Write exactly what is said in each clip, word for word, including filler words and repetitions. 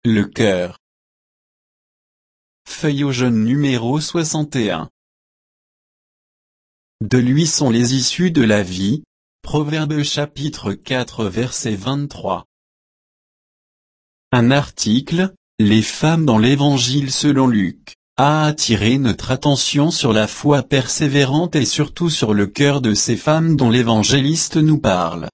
le cœur. Feuille au jaune numéro soixante et un. De lui sont les issues de la vie. Proverbes chapitre quatre verset vingt-trois. Un article, les femmes dans l'Évangile selon Luc, a attiré notre attention sur la foi persévérante et surtout sur le cœur de ces femmes dont l'évangéliste nous parle.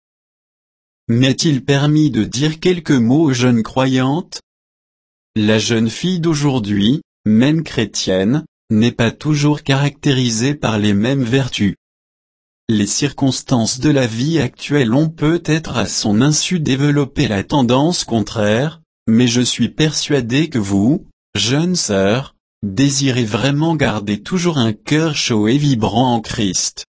M'est-il permis de dire quelques mots aux jeunes croyantes? La jeune fille d'aujourd'hui, même chrétienne, n'est pas toujours caractérisée par les mêmes vertus. Les circonstances de la vie actuelle ont peut-être à son insu développé la tendance contraire, mais je suis persuadé que vous, jeunes sœurs, désirez vraiment garder toujours un cœur chaud et vibrant en Christ.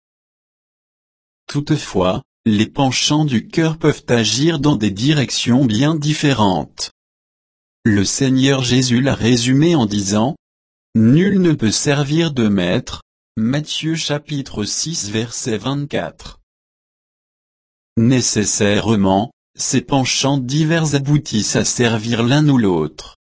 Toutefois, les penchants du cœur peuvent agir dans des directions bien différentes. Le Seigneur Jésus l'a résumé en disant « Nul ne peut servir de maître ». Matthieu chapitre six verset vingt-quatre. Nécessairement, ces penchants divers aboutissent à servir l'un ou l'autre.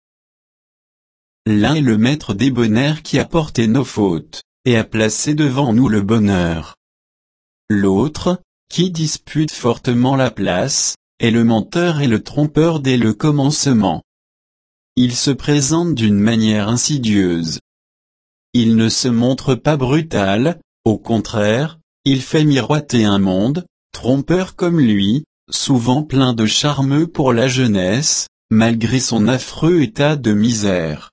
L'un est le maître débonnaire qui a porté nos fautes, et a placé devant nous le bonheur. L'autre, qui dispute fortement la place, est le menteur et le trompeur dès le commencement. Il se présente d'une manière insidieuse. Il ne se montre pas brutal, au contraire, il fait miroiter un monde, trompeur comme lui, souvent plein de charme pour la jeunesse, malgré son affreux état de misère.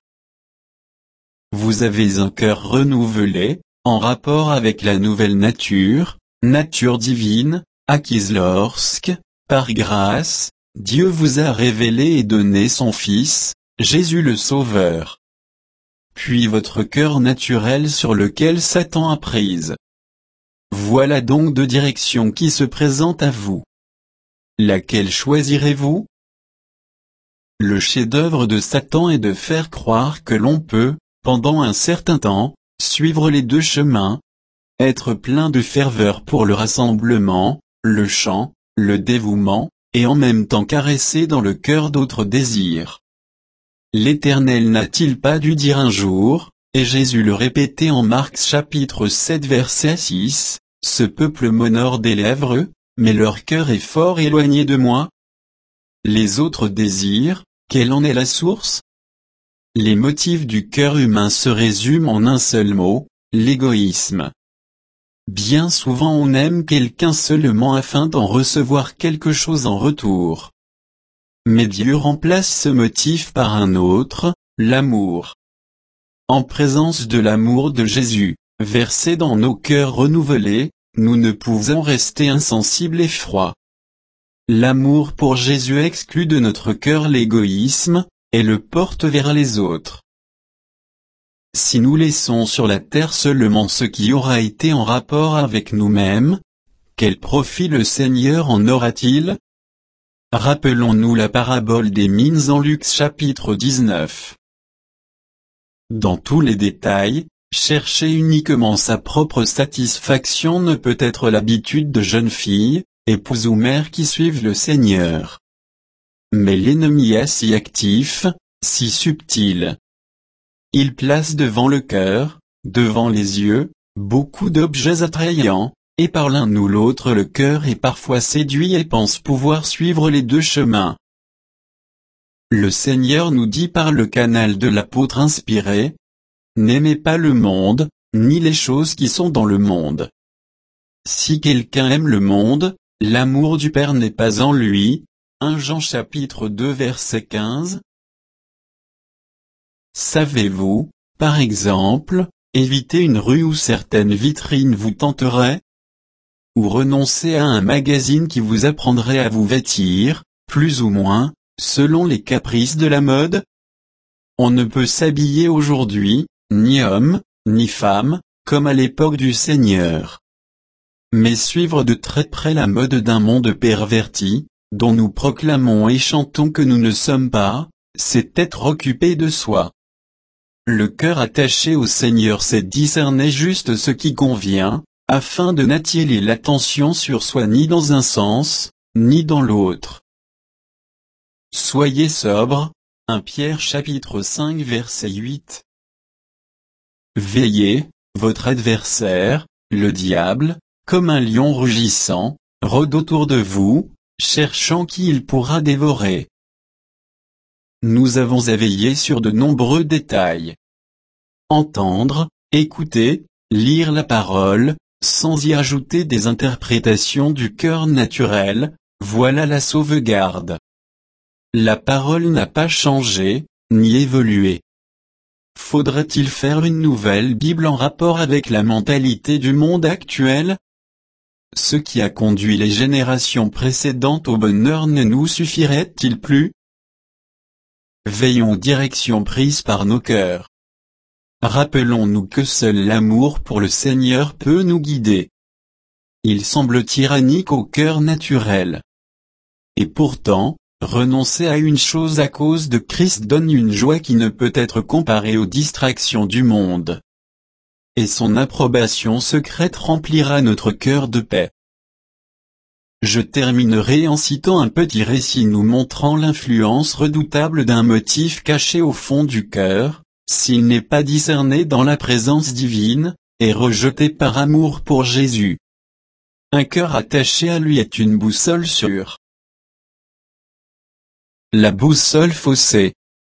Vous avez un cœur renouvelé, en rapport avec la nouvelle nature, nature divine, acquise lorsque, par grâce, Dieu vous a révélé et donné son Fils, Jésus le Sauveur. Puis votre cœur naturel sur lequel Satan a prise. Voilà donc deux directions qui se présentent à vous. Laquelle choisirez-vous? Le chef-d'œuvre de Satan est de faire croire que l'on peut, pendant un certain temps, suivre les deux chemins, être plein de ferveur pour le rassemblement, le chant, le dévouement, et en même temps caresser dans le cœur d'autres désirs. L'Éternel n'a-t-il pas dû dire un jour, et Jésus le répétait en Marc chapitre sept verset six, « Ce peuple m'honore des lèvres, mais leur cœur est fort éloigné de moi ». Les autres désirs, quelle en est la source? Les motifs du cœur humain se résument en un seul mot, l'égoïsme. Bien souvent on aime quelqu'un seulement afin d'en recevoir quelque chose en retour. Mais Dieu remplace ce motif par un autre, l'amour. En présence de l'amour de Jésus, versé dans nos cœurs renouvelés, nous ne pouvons rester insensibles et froids. L'amour pour Jésus exclut de notre cœur l'égoïsme, et le porte vers les autres. Si nous laissons sur la terre seulement ce qui aura été en rapport avec nous-mêmes, quel profit le Seigneur en aura-t-il? Rappelons-nous la parabole des mines en Luc chapitre dix-neuf. Dans tous les détails, chercher uniquement sa propre satisfaction ne peut être l'habitude de jeunes filles, épouses ou mères qui suivent le Seigneur. Mais l'ennemi est si actif, si subtil. Il place devant le cœur, devant les yeux, beaucoup d'objets attrayants, et par l'un ou l'autre le cœur est parfois séduit et pense pouvoir suivre les deux chemins. Le Seigneur nous dit par le canal de l'apôtre inspiré, « N'aimez pas le monde, ni les choses qui sont dans le monde. Si quelqu'un aime le monde, l'amour du Père n'est pas en lui. » premier Jean chapitre deux verset quinze. Savez-vous, par exemple, éviter une rue où certaines vitrines vous tenteraient? Ou renoncer à un magazine qui vous apprendrait à vous vêtir, plus ou moins, selon les caprices de la mode? On ne peut s'habiller aujourd'hui, ni homme, ni femme, comme à l'époque du Seigneur. Mais suivre de très près la mode d'un monde perverti, dont nous proclamons et chantons que nous ne sommes pas, c'est être occupé de soi. Le cœur attaché au Seigneur sait discerner juste ce qui convient, afin de n'attirer l'attention sur soi ni dans un sens, ni dans l'autre. Soyez sobres, premier Pierre chapitre cinq verset huit. Veillez, votre adversaire, le diable, comme un lion rugissant, rôde autour de vous, cherchant qui il pourra dévorer. Nous avons à veiller sur de nombreux détails. Entendre, écouter, lire la parole, sans y ajouter des interprétations du cœur naturel, voilà la sauvegarde. La parole n'a pas changé, ni évolué. Faudrait-il faire une nouvelle Bible en rapport avec la mentalité du monde actuel? Ce qui a conduit les générations précédentes au bonheur ne nous suffirait-il plus? Veillons aux directions prises par nos cœurs. Rappelons-nous que seul l'amour pour le Seigneur peut nous guider. Il semble tyrannique au cœur naturel. Et pourtant, renoncer à une chose à cause de Christ donne une joie qui ne peut être comparée aux distractions du monde. Et son approbation secrète remplira notre cœur de paix. Je terminerai en citant un petit récit nous montrant l'influence redoutable d'un motif caché au fond du cœur, s'il n'est pas discerné dans la présence divine, et rejeté par amour pour Jésus. Un cœur attaché à lui est une boussole sûre. La boussole faussée.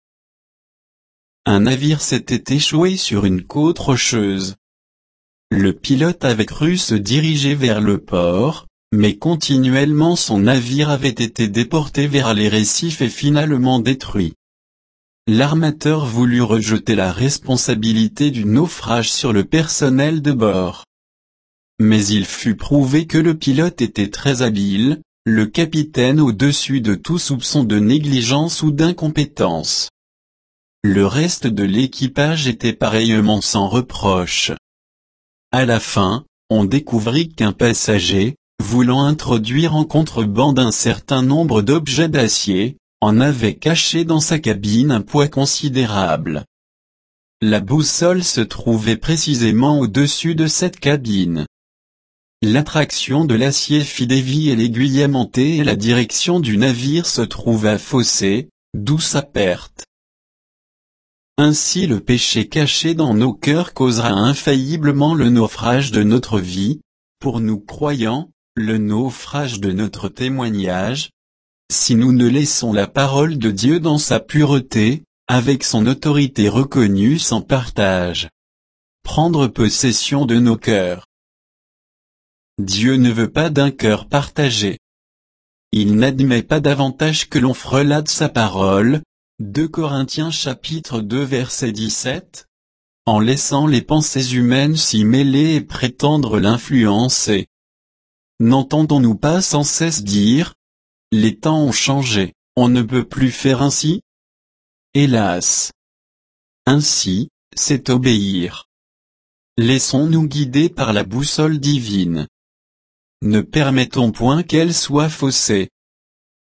Un navire s'était échoué sur une côte rocheuse. Le pilote avait cru se diriger vers le port, mais continuellement son navire avait été déporté vers les récifs et finalement détruit. L'armateur voulut rejeter la responsabilité du naufrage sur le personnel de bord. Mais il fut prouvé que le pilote était très habile, le capitaine au-dessus de tout soupçon de négligence ou d'incompétence. Le reste de l'équipage était pareillement sans reproche. À la fin, on découvrit qu'un passager, voulant introduire en contrebande un certain nombre d'objets d'acier, en avait caché dans sa cabine un poids considérable. La boussole se trouvait précisément au-dessus de cette cabine. L'attraction de l'acier fit dévier l'aiguille aimantée et la direction du navire se trouva faussée, d'où sa perte. Ainsi le péché caché dans nos cœurs causera infailliblement le naufrage de notre vie, pour nous croyants, le naufrage de notre témoignage, si nous ne laissons la parole de Dieu dans sa pureté, avec son autorité reconnue sans partage, prendre possession de nos cœurs. Dieu ne veut pas d'un cœur partagé. Il n'admet pas davantage que l'on frelate sa parole, deux Corinthiens chapitre deux verset dix-sept, en laissant les pensées humaines s'y mêler et prétendre l'influencer. N'entendons-nous pas sans cesse dire, « Les temps ont changé, on ne peut plus faire ainsi » Hélas! Ainsi, c'est obéir. Laissons-nous guider par la boussole divine. Ne permettons point qu'elle soit faussée.